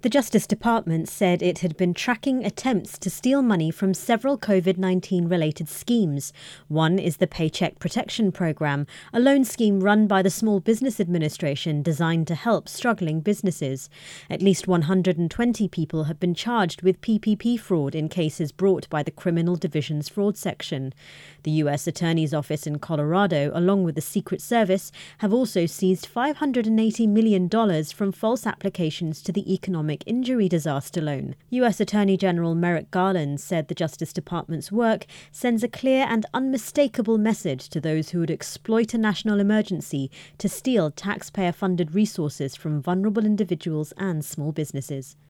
The Justice Department said it had been tracking attempts to steal money from several COVID-19 related schemes. One is the Paycheck Protection Program, a loan scheme run by the Small Business Administration designed to help struggling businesses. At least 120 people have been charged with PPP fraud in cases brought by the Criminal Division's Fraud Section. The U.S. Attorney's Office in Colorado, along with the Secret Service, have also seized $580 million from false applications to the Economic Injury Disaster Loan. U.S. Attorney General Merrick Garland said the Justice Department's work sends a clear and unmistakable message to those who would exploit a national emergency to steal taxpayer-funded resources from vulnerable individuals and small businesses.